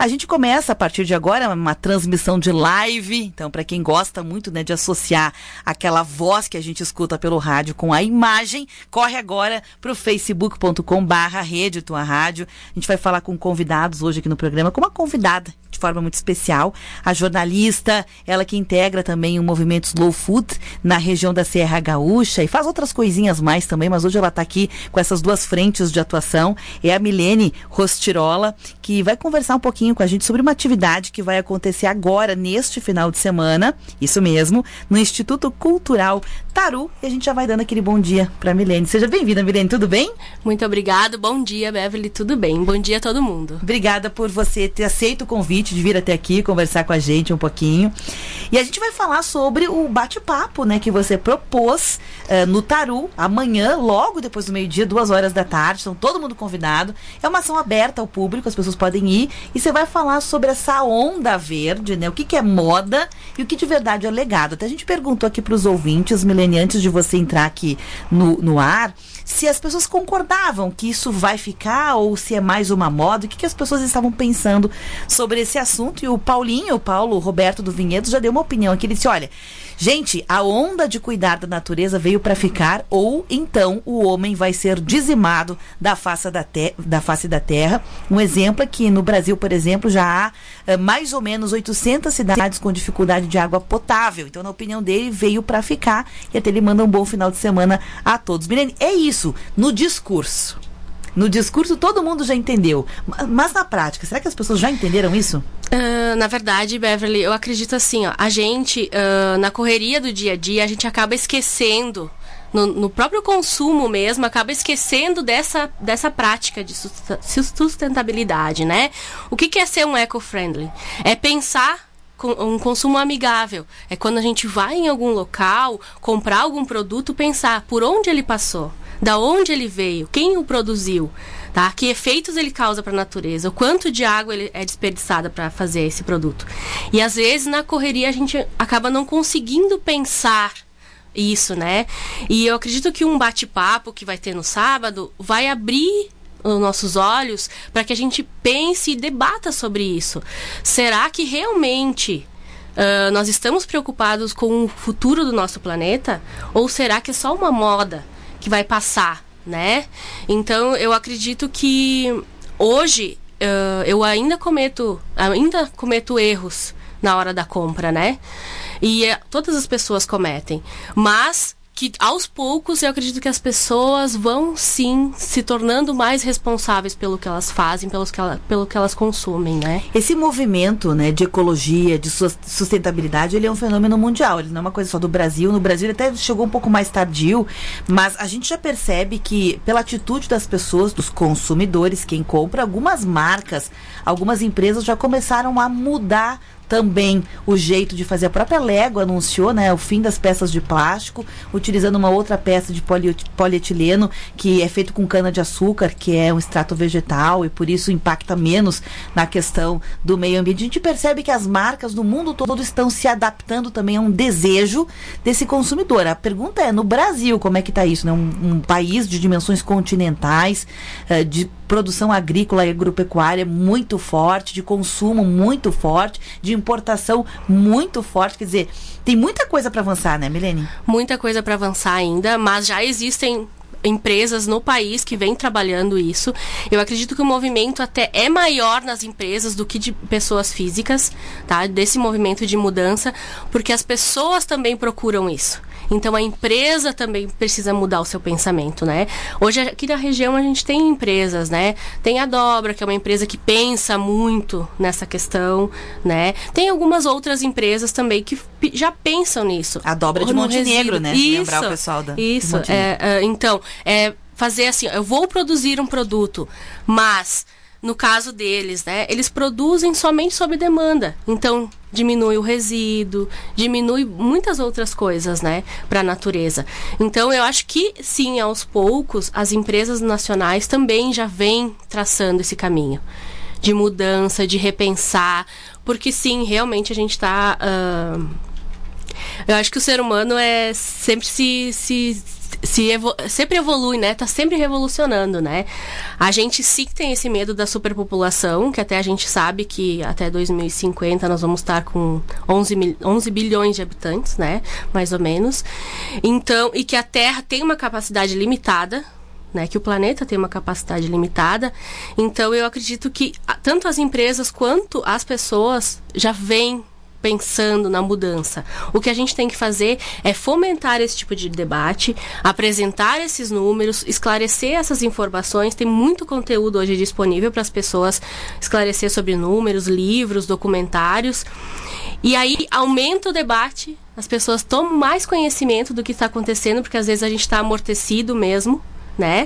A gente começa a partir de agora uma transmissão de live, então para quem gosta muito, né, de associar aquela voz que a gente escuta pelo rádio com a imagem, corre agora para o facebook.com/Rede Tua Rádio. A gente vai falar com convidados hoje aqui no programa, com uma convidada de forma muito especial, a jornalista, ela que integra também o movimento Slow Food na região da Serra Gaúcha e faz outras coisinhas mais também, mas hoje ela está aqui com essas duas frentes de atuação, é a Milene Rostirola, que vai conversar um pouquinho com a gente sobre uma atividade que vai acontecer agora, neste final de semana, isso mesmo, no Instituto Cultural Taru, e a gente já vai dando aquele bom dia para a Milene. Seja bem-vinda, Milene, tudo bem? Muito obrigada, bom dia, Beverly, tudo bem? Bom dia a todo mundo. Obrigada por você ter aceito o convite de vir até aqui conversar com a gente um pouquinho. E a gente vai falar sobre o bate-papo, né, que você propôs no Taru, amanhã, logo depois do meio-dia, 2h da tarde. Então, todo mundo convidado. É uma ação aberta ao público, as pessoas podem ir. E você vai falar sobre essa onda verde, né? O que é moda e o que de verdade é legado. Até a gente perguntou aqui para os ouvintes, Milene, antes de você entrar aqui no ar, se as pessoas concordavam que isso vai ficar ou se é mais uma moda, o que as pessoas estavam pensando sobre esse assunto. E o Paulo Roberto do Vinhedo já deu uma opinião aqui. Ele disse, olha, gente, a onda de cuidar da natureza veio para ficar, ou então o homem vai ser dizimado da face da terra. Um exemplo é que no Brasil, por exemplo, já há mais ou menos 800 cidades com dificuldade de água potável. Então, na opinião dele, veio para ficar. E até ele manda um bom final de semana a todos. Milene, é isso, no discurso. No discurso todo mundo já entendeu, mas na prática, será que as pessoas já entenderam isso? Na verdade, Beverly, eu acredito assim, ó, a gente, na correria do dia a dia, a gente acaba esquecendo, no próprio consumo mesmo, acaba esquecendo dessa prática de sustentabilidade, né? O que é ser um eco-friendly? É pensar um consumo amigável. É quando a gente vai em algum local, comprar algum produto, pensar por onde ele passou, da onde ele veio, quem o produziu, tá? Que efeitos ele causa para a natureza, o quanto de água ele é desperdiçada para fazer esse produto. E às vezes na correria a gente acaba não conseguindo pensar isso, né? E eu acredito que um bate-papo que vai ter no sábado vai abrir os nossos olhos para que a gente pense e debata sobre isso. Será que realmente nós estamos preocupados com o futuro do nosso planeta? Ou será que é só uma moda que vai passar, né? Então, eu acredito que hoje eu ainda cometo erros na hora da compra, né? E todas as pessoas cometem. Mas que aos poucos eu acredito que as pessoas vão sim se tornando mais responsáveis pelo que elas fazem, pelo que elas consumem, né? Esse movimento, né, de ecologia, de sustentabilidade, ele é um fenômeno mundial, ele não é uma coisa só do Brasil. No Brasil ele até chegou um pouco mais tardio, mas a gente já percebe que pela atitude das pessoas, dos consumidores, quem compra, algumas marcas, algumas empresas já começaram a mudar também o jeito de fazer. A própria Lego anunciou, né, o fim das peças de plástico, utilizando uma outra peça de polietileno que é feito com cana-de-açúcar, que é um extrato vegetal e por isso impacta menos na questão do meio ambiente. A gente percebe que as marcas no mundo todo estão se adaptando também a um desejo desse consumidor. A pergunta é, no Brasil, como é que está isso? Né? Um país de dimensões continentais, de produção agrícola e agropecuária muito forte, de consumo muito forte, de importação muito forte, quer dizer, tem muita coisa para avançar, né, Milene? Muita coisa para avançar ainda, mas já existem empresas no país que vêm trabalhando isso. Eu acredito que o movimento até é maior nas empresas do que de pessoas físicas, tá? Desse movimento de mudança, porque as pessoas também procuram isso. Então a empresa também precisa mudar o seu pensamento, né? Hoje aqui na região a gente tem empresas, né? Tem a Dobra, que é uma empresa que pensa muito nessa questão, né? Tem algumas outras empresas também que já pensam nisso. A Dobra de Montenegro, né? Isso, lembrar o pessoal da isso. Então, fazer assim, eu vou produzir um produto, mas no caso deles, né, eles produzem somente sob demanda. Então, diminui o resíduo, diminui muitas outras coisas, né, para a natureza. Então, eu acho que, sim, aos poucos, as empresas nacionais também já vêm traçando esse caminho de mudança, de repensar, porque, sim, realmente a gente está... eu acho que o ser humano sempre sempre evolui, né? Tá sempre revolucionando, né? A gente sim tem esse medo da superpopulação, que até a gente sabe que até 2050 nós vamos estar com 11 bilhões de habitantes, né? Mais ou menos. Então, e que a Terra tem uma capacidade limitada, né, que o planeta tem uma capacidade limitada. Então eu acredito que tanto as empresas quanto as pessoas já vêm pensando na mudança. O que a gente tem que fazer é fomentar esse tipo de debate, apresentar esses números, esclarecer essas informações. Tem muito conteúdo hoje disponível para as pessoas esclarecer sobre números, livros, documentários. E aí aumenta o debate, as pessoas tomam mais conhecimento do que está acontecendo, porque às vezes a gente está amortecido mesmo, né?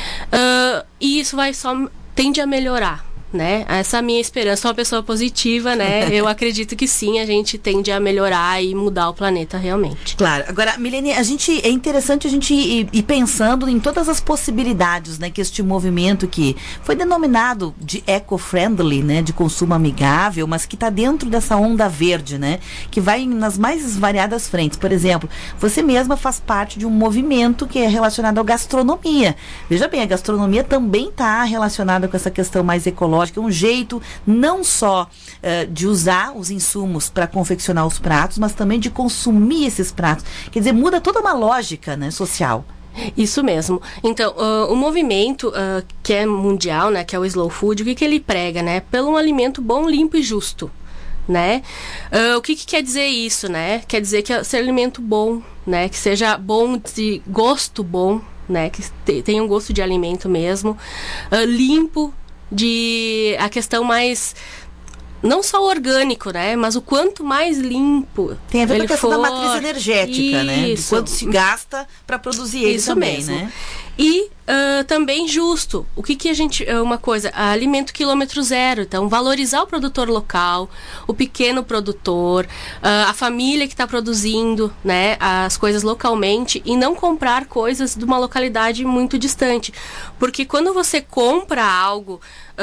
E isso tende a melhorar, né? Essa é a minha esperança. Sou uma pessoa positiva, né? Eu acredito que sim, a gente tende a melhorar e mudar o planeta realmente. Claro. Agora, Milene, é interessante a gente ir pensando em todas as possibilidades, né? Que este movimento que foi denominado de eco-friendly, né? De consumo amigável, mas que está dentro dessa onda verde, né? Que vai nas mais variadas frentes. Por exemplo, você mesma faz parte de um movimento que é relacionado à gastronomia. Veja bem, a gastronomia também está relacionada com essa questão mais ecológica, um jeito não só de usar os insumos para confeccionar os pratos, mas também de consumir esses pratos. Quer dizer, muda toda uma lógica, né, social. Isso mesmo. Então, o movimento que é mundial, né, que é o Slow Food, o que ele prega, né? Pelo um alimento bom, limpo e justo, né? O que quer dizer isso, né? Quer dizer que ser alimento bom, né? Que seja bom, de gosto bom, né? Que tenha um gosto de alimento mesmo, limpo, de a questão mais não só orgânico, né, mas o quanto mais limpo tem a ver com a questão da matriz energética, né, de quanto se gasta para produzir ele isso também, mesmo. Né? E também justo. O que a gente... Uma coisa, alimento quilômetro zero. Então, valorizar o produtor local, o pequeno produtor, a família que está produzindo, né, as coisas localmente e não comprar coisas de uma localidade muito distante. Porque quando você compra algo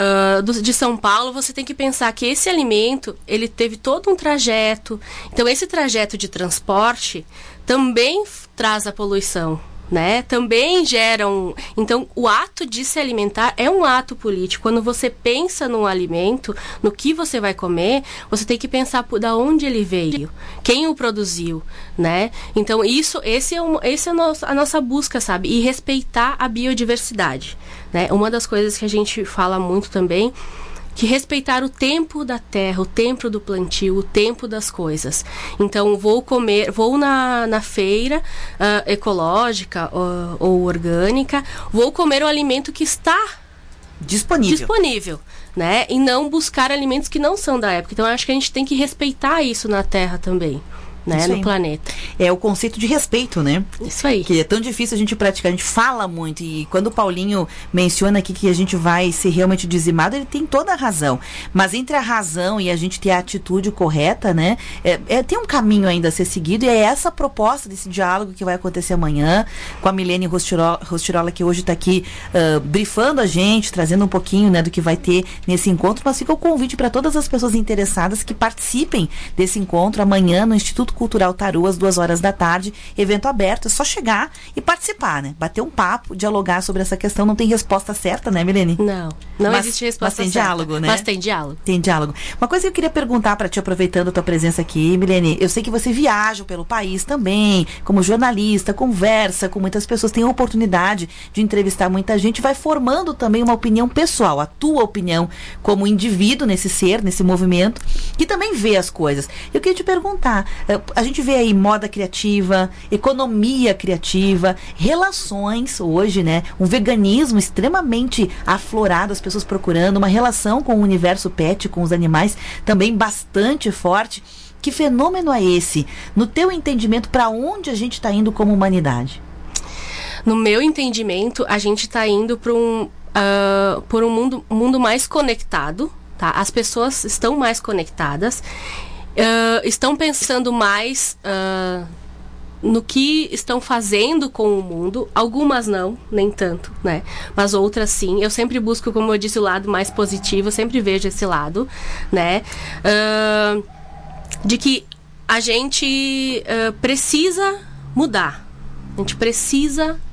de São Paulo, você tem que pensar que esse alimento, ele teve todo um trajeto. Então, esse trajeto de transporte também traz a poluição, né? Também geram... Então, o ato de se alimentar é um ato político. Quando você pensa num alimento, no que você vai comer, você tem que pensar da onde ele veio, quem o produziu, né? Então, esse é a nossa busca, sabe? E respeitar a biodiversidade, né? Uma das coisas que a gente fala muito também, que respeitar o tempo da terra, o tempo do plantio, o tempo das coisas. Então, vou na feira ecológica ou orgânica, vou comer o alimento que está disponível, né? E não buscar alimentos que não são da época. Então, eu acho que a gente tem que respeitar isso na terra também, né, no planeta. É o conceito de respeito, né? Isso aí. Que é tão difícil a gente praticar, a gente fala muito, e quando o Paulinho menciona aqui que a gente vai ser realmente dizimado, ele tem toda a razão. Mas entre a razão e a gente ter a atitude correta, né? Tem um caminho ainda a ser seguido, e é essa a proposta desse diálogo que vai acontecer amanhã com a Milene Rostirola, que hoje está aqui brifando a gente, trazendo um pouquinho, né, do que vai ter nesse encontro. Mas fica o convite para todas as pessoas interessadas que participem desse encontro amanhã no Instituto Cultural Taru, às 14h, evento aberto, é só chegar e participar, né? Bater um papo, dialogar sobre essa questão. Não tem resposta certa, né, Milene? Não existe resposta certa. Mas tem diálogo, né? Mas tem diálogo. Tem diálogo. Uma coisa que eu queria perguntar para ti, aproveitando a tua presença aqui, Milene, eu sei que você viaja pelo país também, como jornalista, conversa com muitas pessoas, tem a oportunidade de entrevistar muita gente, vai formando também uma opinião pessoal, a tua opinião como indivíduo nesse movimento, que também vê as coisas. Eu queria te perguntar, a gente vê aí moda criativa, economia criativa, relações hoje, né? Um veganismo extremamente aflorado, as pessoas procurando uma relação com o universo pet, com os animais, também bastante forte. Que fenômeno é esse? No teu entendimento, para onde a gente está indo como humanidade? No meu entendimento, a gente está indo por um mundo mais conectado, tá? As pessoas estão mais conectadas, estão pensando mais no que estão fazendo com o mundo. Algumas não, nem tanto, né? Mas outras sim. Eu sempre busco, como eu disse, o lado mais positivo. Eu sempre vejo esse lado, né? De que a gente precisa mudar. A gente precisa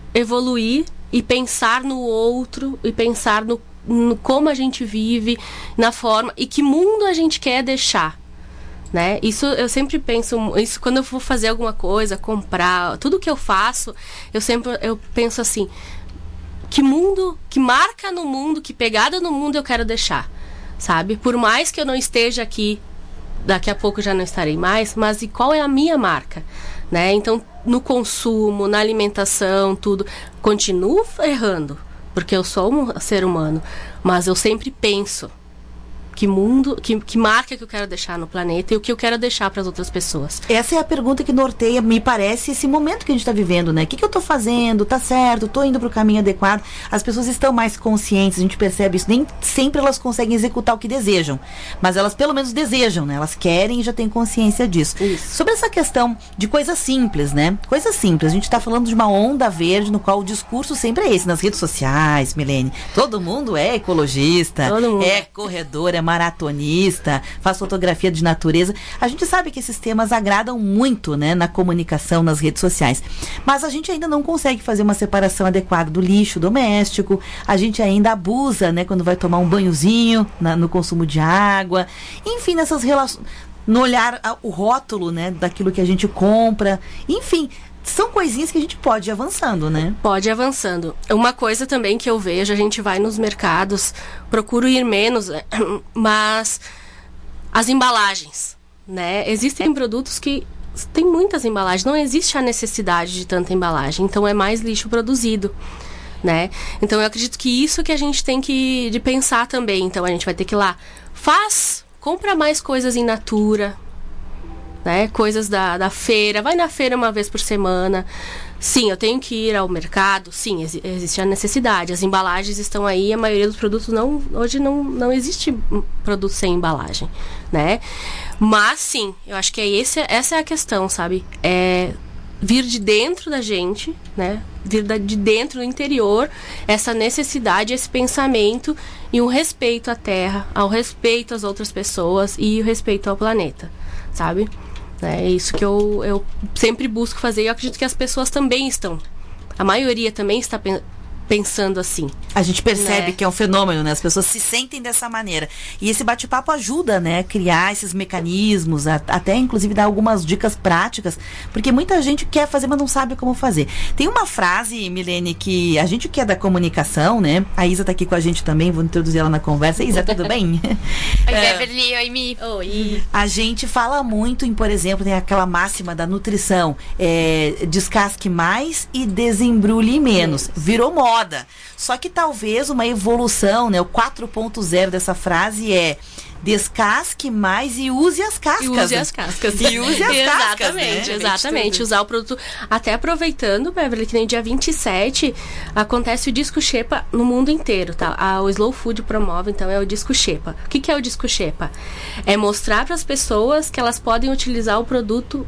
evoluir e pensar no outro, e pensar no como a gente vive, na forma, e que mundo a gente quer deixar, né? Isso eu sempre penso, isso quando eu vou fazer alguma coisa, comprar, tudo que eu faço, eu penso assim, que mundo, que marca no mundo, que pegada no mundo eu quero deixar, sabe? Por mais que eu não esteja aqui, daqui a pouco já não estarei mais, mas e qual é a minha marca, né? Então, no consumo, na alimentação, tudo, continuo errando, porque eu sou um ser humano, mas eu sempre penso que mundo, que marca que eu quero deixar no planeta e o que eu quero deixar para as outras pessoas. Essa é a pergunta que norteia, me parece, esse momento que a gente está vivendo, né? O que eu estou fazendo? Tá certo? Estou indo para o caminho adequado? As pessoas estão mais conscientes, a gente percebe isso. Nem sempre elas conseguem executar o que desejam, mas elas pelo menos desejam, né? Elas querem e já têm consciência disso. Isso. Sobre essa questão de coisas simples, né? Coisas simples. A gente está falando de uma onda verde no qual o discurso sempre é esse. Nas redes sociais, Milene, todo mundo é ecologista, é corredor, é maratonista, faz fotografia de natureza. A gente sabe que esses temas agradam muito, né, na comunicação, nas redes sociais. Mas a gente ainda não consegue fazer uma separação adequada do lixo doméstico. A gente ainda abusa, né, quando vai tomar um banhozinho no consumo de água. Enfim, nessas relações, no olhar o rótulo, né, daquilo que a gente compra. Enfim, são coisinhas que a gente pode ir avançando, né? Pode ir avançando. Uma coisa também que eu vejo, a gente vai nos mercados, procuro ir menos, mas as embalagens, né? Existem produtos que tem muitas embalagens, não existe a necessidade de tanta embalagem, então é mais lixo produzido, né? Então eu acredito que isso que a gente tem de pensar também. Então a gente vai ter que ir lá, compra mais coisas in natura, né? Coisas da feira, vai na feira uma vez por semana. Sim, eu tenho que ir ao mercado, sim, existe a necessidade, as embalagens estão aí, a maioria dos produtos hoje não existe produto sem embalagem, né? Mas sim, eu acho que essa é a questão, sabe? É vir de dentro da gente, né? Vir de dentro do interior, essa necessidade, esse pensamento e um respeito à terra, ao respeito às outras pessoas e o respeito ao planeta, sabe? É isso que eu sempre busco fazer e eu acredito que as pessoas também estão. A maioria também está pensando assim. A gente percebe, né, que é um fenômeno, né? As pessoas se sentem dessa maneira. E esse bate-papo ajuda, né? A criar esses mecanismos, até inclusive dar algumas dicas práticas, porque muita gente quer fazer, mas não sabe como fazer. Tem uma frase, Milene, que a gente que é da comunicação, né? A Isa tá aqui com a gente também, vou introduzir ela na conversa. Isa, tudo bem? Oi, Beverly, oi, Mi. Oi. A gente fala muito em, por exemplo, tem aquela máxima da nutrição, descasque mais e desembrulhe menos. Virou moda. Só que talvez uma evolução, né? O 4.0 dessa frase é descasque mais e use as cascas. E use as cascas. E use as cascas, né? Exatamente. Usar o produto. Até aproveitando, Beverly, que nem dia 27 acontece o Disco Xepa no mundo inteiro, tá? O Slow Food promove, então, é o Disco Xepa. O que é o Disco Xepa? É mostrar para as pessoas que elas podem utilizar o produto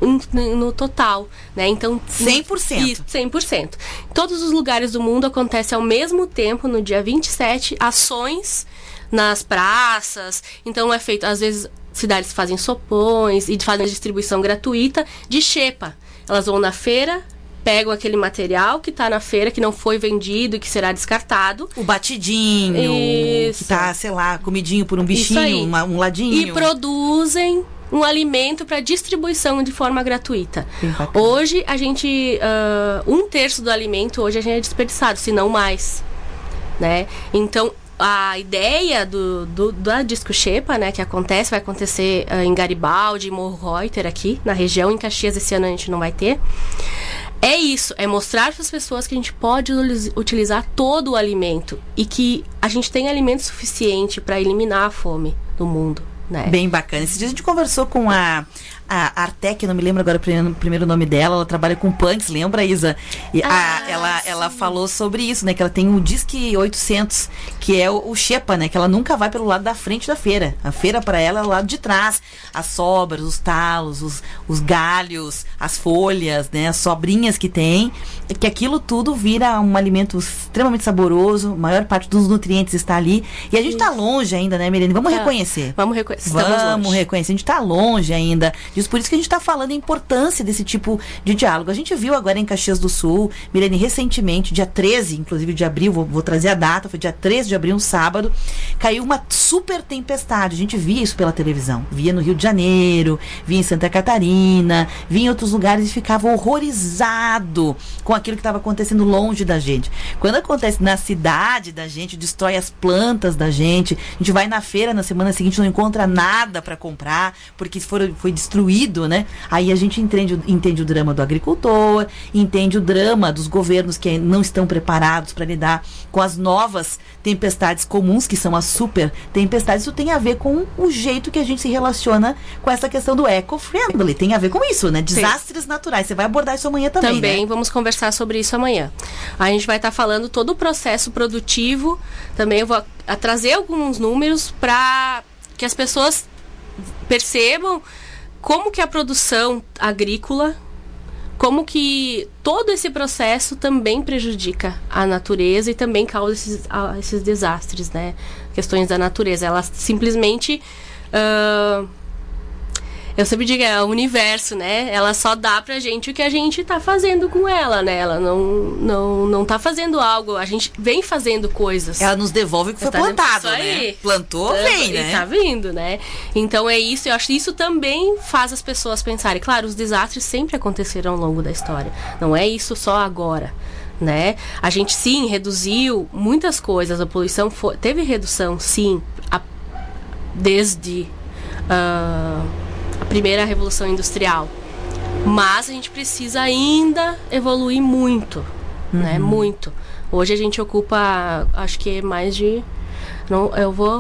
no total, né? Então 100%. Isso, 100%. Em todos os lugares do mundo acontece ao mesmo tempo, no dia 27, ações nas praças. Então é feito, às vezes, cidades fazem sopões e fazem distribuição gratuita de xepa. Elas vão na feira, pegam aquele material que está na feira, que não foi vendido e que será descartado. O batidinho, isso, que tá, sei lá, comidinho por um bichinho, um ladinho. E produzem um alimento para distribuição de forma gratuita. Hoje, a gente... 1/3 do alimento, hoje, a gente é desperdiçado, se não mais, né? Então, a ideia da Disco Xepa, né, que vai acontecer em Garibaldi, Morro Reuter, aqui na região. Em Caxias, esse ano a gente não vai ter. É isso, é mostrar para as pessoas que a gente pode utilizar todo o alimento e que a gente tem alimento suficiente para eliminar a fome do mundo, né? Bem bacana. Esse dia a gente conversou com a Artec, não me lembro agora o primeiro nome dela, ela trabalha com punks, lembra, Isa? E ela falou sobre isso, né, que ela tem o Disque 800, que é o Xepa, né, que ela nunca vai pelo lado da frente da feira. A feira para ela é o lado de trás. As sobras, os talos, os galhos, as folhas, né, as sobrinhas que tem, que aquilo tudo vira um alimento extremamente saboroso, a maior parte dos nutrientes está ali. E a gente está longe ainda, né, Milene? Vamos reconhecer. Vamos reconhecer, a gente está longe ainda disso, por isso que a gente está falando a importância desse tipo de diálogo. A gente viu agora em Caxias do Sul, Milene, recentemente, dia 13, inclusive de abril, vou trazer a data, foi dia 13 de abril, um sábado, caiu uma super tempestade. A gente via isso pela televisão, via no Rio de Janeiro, via em Santa Catarina, via em outros lugares e ficava horrorizado com aquilo que estava acontecendo longe da gente. Quando acontece na cidade da gente, destrói as plantas da gente, a gente vai na feira na semana seguinte, não encontra nada para comprar, porque foi destruído, né? Aí a gente entende o drama do agricultor, entende o drama dos governos que não estão preparados para lidar com as novas tempestades comuns, que são as super tempestades. Isso tem a ver com o jeito que a gente se relaciona com essa questão do eco-friendly. Tem a ver com isso, né? Desastres naturais. Você vai abordar isso amanhã também, Também, né? Vamos conversar sobre isso amanhã. A gente vai estar falando todo o processo produtivo. Também eu vou trazer alguns números para que as pessoas percebam como que a produção agrícola, como que todo esse processo também prejudica a natureza e também causa esses desastres, né? Questões da natureza. Ela simplesmente... eu sempre digo, é o universo, né? Ela só dá pra gente o que a gente tá fazendo com ela, né? Ela não tá fazendo algo, a gente vem fazendo coisas. Ela nos devolve o que foi plantado, né? Plantou, vem, né? E tá vindo, né? Então é isso, eu acho que isso também faz as pessoas pensarem. Claro, os desastres sempre aconteceram ao longo da história. Não é isso só agora, né? A gente, sim, reduziu muitas coisas. A poluição teve redução, sim, desde... a primeira revolução industrial, mas a gente precisa ainda evoluir muito, né? Muito. Hoje a gente ocupa, acho que mais de... Não,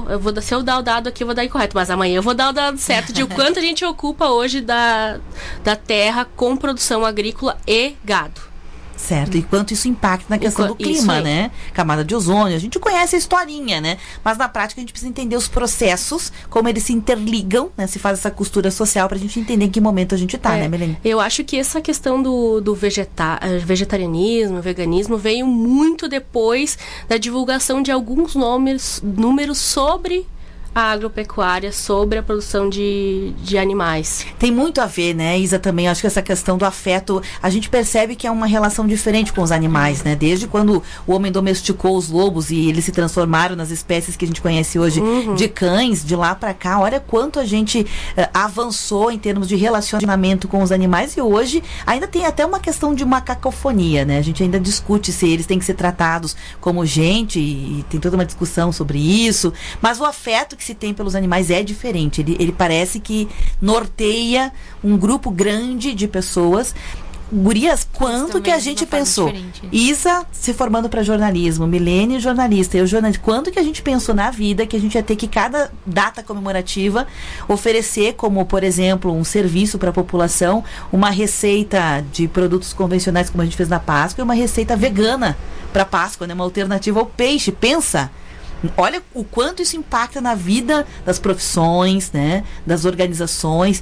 se eu dar o dado aqui, eu vou dar incorreto, mas amanhã eu vou dar o dado certo de o quanto a gente ocupa hoje da terra com produção agrícola e gado. Certo, e quanto isso impacta na questão do clima, né? Camada de ozônio, a gente conhece a historinha, né? Mas na prática a gente precisa entender os processos, como eles se interligam, né? Se faz essa costura social pra gente entender em que momento a gente tá, né, Milene? Eu acho que essa questão do vegetarianismo, veganismo, veio muito depois da divulgação de alguns números sobre a agropecuária, sobre a produção de animais. Tem muito a ver, né, Isa, também, acho que essa questão do afeto, a gente percebe que é uma relação diferente com os animais, né, desde quando o homem domesticou os lobos e eles se transformaram nas espécies que a gente conhece hoje de cães, de lá pra cá, olha quanto a gente avançou em termos de relacionamento com os animais, e hoje ainda tem até uma questão de uma cacofonia, né, a gente ainda discute se eles têm que ser tratados como gente, e tem toda uma discussão sobre isso, mas o afeto que se tem pelos animais é diferente. Ele parece que norteia um grupo grande de pessoas. Gurias, quanto que a gente pensou? Isa se formando para jornalismo, Milene jornalista, eu jornalista. Quanto que a gente pensou na vida que a gente ia ter que cada data comemorativa oferecer como, por exemplo, um serviço para a população, uma receita de produtos convencionais como a gente fez na Páscoa e uma receita vegana para Páscoa, né? Uma alternativa ao peixe. Pensa! Olha o quanto isso impacta na vida das profissões, né? Das organizações,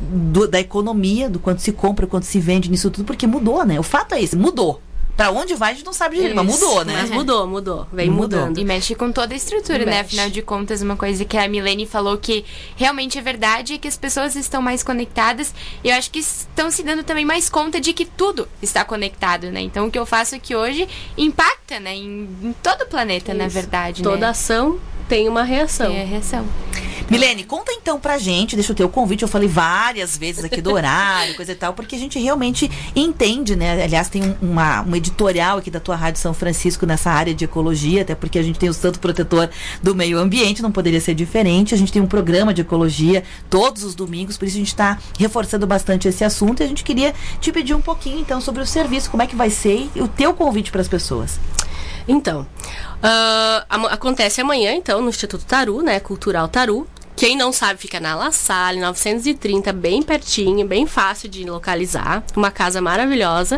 da economia, do quanto se compra, quanto se vende nisso tudo, porque mudou, né? O fato é esse, mudou. Pra onde vai a gente não sabe direito, mas mudou, né? Mas mudou. Vem mudando. E mexe com toda a estrutura, né? Afinal de contas, uma coisa que a Milene falou que realmente é verdade é que as pessoas estão mais conectadas. E eu acho que estão se dando também mais conta de que tudo está conectado, né? Então, o que eu faço aqui hoje impacta, né? Em todo o planeta, na verdade, Toda né? ação tem uma reação. Tem a reação. Milene, conta então pra gente, deixa eu ter o convite, eu falei várias vezes aqui do horário, coisa e tal, porque a gente realmente entende, né? Aliás, tem um editorial aqui da tua Rádio São Francisco nessa área de ecologia, até porque a gente tem o Santo Protetor do Meio Ambiente, não poderia ser diferente. A gente tem um programa de ecologia todos os domingos, por isso a gente está reforçando bastante esse assunto e a gente queria te pedir um pouquinho então sobre o serviço, como é que vai ser e o teu convite para as pessoas. Então, acontece amanhã, então, no Instituto Taru, né, Cultural Taru. Quem não sabe, fica na La Salle, 930, bem pertinho, bem fácil de localizar. Uma casa maravilhosa.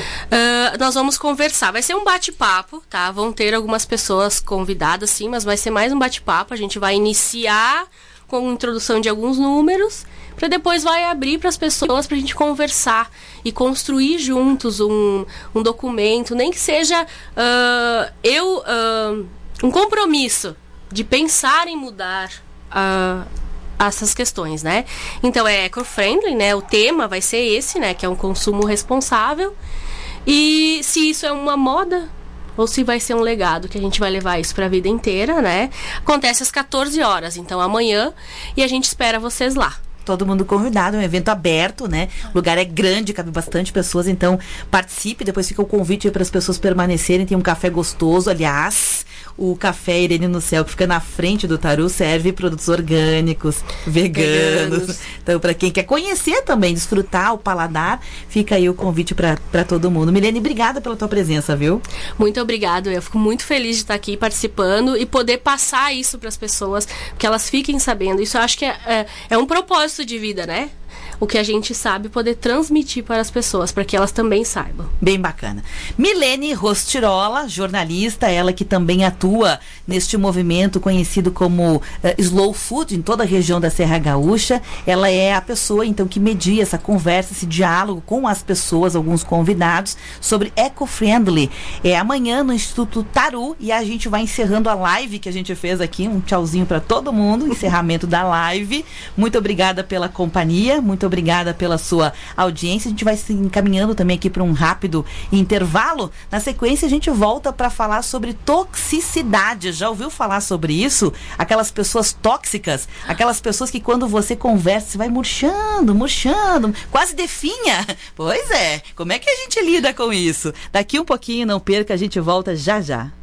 Nós vamos conversar. Vai ser um bate-papo, tá? Vão ter algumas pessoas convidadas, sim, mas vai ser mais um bate-papo. A gente vai iniciar com a introdução de alguns números, para depois vai abrir para as pessoas para a gente conversar e construir juntos um documento, nem que seja um compromisso de pensar em mudar essas questões, né? Então é eco-friendly, né? O tema vai ser esse, né? Que é um consumo responsável. E se isso é uma moda ou se vai ser um legado que a gente vai levar isso para a vida inteira, né? Acontece às 14 horas, então amanhã, e a gente espera vocês lá. Todo mundo convidado, é um evento aberto, né? O lugar é grande, cabe bastante pessoas, então participe. Depois fica o convite para as pessoas permanecerem. Tem um café gostoso, aliás. O café Irene no Céu, que fica na frente do Taru, serve produtos orgânicos, veganos. Então, para quem quer conhecer também, desfrutar o paladar, fica aí o convite para todo mundo. Milene, obrigada pela tua presença, viu? Muito obrigada. Eu fico muito feliz de estar aqui participando e poder passar isso para as pessoas, que elas fiquem sabendo. Isso eu acho que é um propósito de vida, né? O que a gente sabe, poder transmitir para as pessoas, para que elas também saibam. Bem bacana. Milene Rostirola, jornalista, ela que também atua neste movimento conhecido como Slow Food, em toda a região da Serra Gaúcha. Ela é a pessoa, então, que media essa conversa, esse diálogo com as pessoas, alguns convidados, sobre eco-friendly. É amanhã no Instituto Taru, e a gente vai encerrando a live que a gente fez aqui. Um tchauzinho para todo mundo, encerramento da live. Muito obrigada pela companhia, muito obrigada pela sua audiência. A gente vai se encaminhando também aqui para um rápido intervalo. Na sequência, a gente volta para falar sobre toxicidade. Já ouviu falar sobre isso? Aquelas pessoas tóxicas, aquelas pessoas que quando você conversa, você vai murchando, quase definha. Pois é, como é que a gente lida com isso? Daqui um pouquinho, não perca, a gente volta já já.